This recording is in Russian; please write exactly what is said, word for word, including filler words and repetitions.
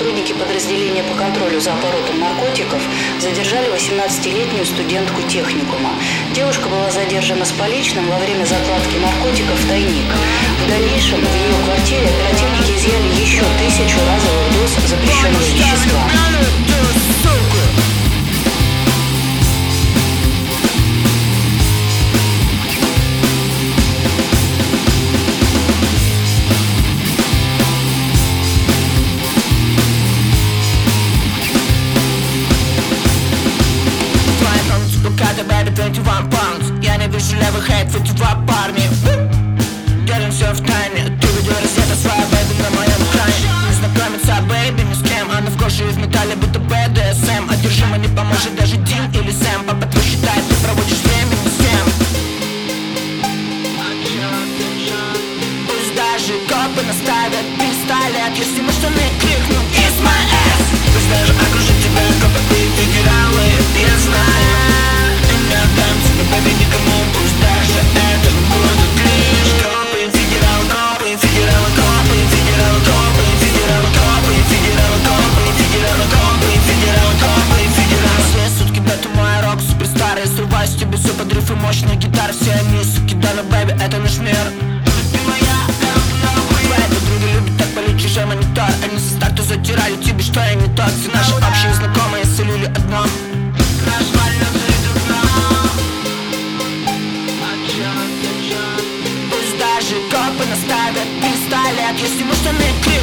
сотрудники подразделения по контролю за оборотом наркотиков задержали восемнадцатилетнюю студентку техникума. Девушка была задержана с поличным во время закладки наркотиков в тайник. В дальнейшем в ее квартире оперативники изъяли еще тысячу разовых доз запрещенного вещества. двадцать один pounds. Я не вижу левых хейт, эти два парни держим все в тайне. Ты видео рассета своя бэйби на моем экране. Не знакомиться, бэйби, ни с кем. Она в коже из металла, будто бэ дэ эс эм. Одержима не поможет даже Дин или Сэм. Папа твой считает, ты проводишь время ни с кем. Пусть даже копы наставят пистолет, если мы штаны крикнем «It's my ass». Пусть даже окружит тебя копы и федералы. Я знаю, не отдам тебе, бэби, никому. Пусть даже это будут лишь копы, федералы, копы, федералы, копы, федералы, копы, федералы, копы, федералы, копы, федералы, копы, федералы, копы, федералы. Все сутки, это мой рок, суперстар. Я срываюсь в тебе все подрыв и мощная гитара. Все они, суки, да, но, бэби, это наш мир. Твои подруги любят так полить чужой монитор. Они со старта затирали тебе, что я не тот. Все наши общие знакомые солили одно. Пусть даже копы наставят пистолет, если мы штаны кричим.